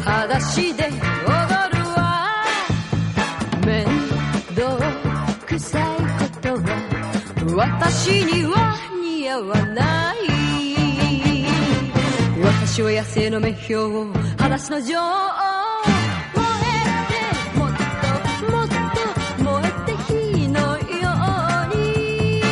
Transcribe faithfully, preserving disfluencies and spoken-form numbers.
裸足で踊るわ。面倒くさいことは私には似合わない。私は野生の目標、裸足の女王。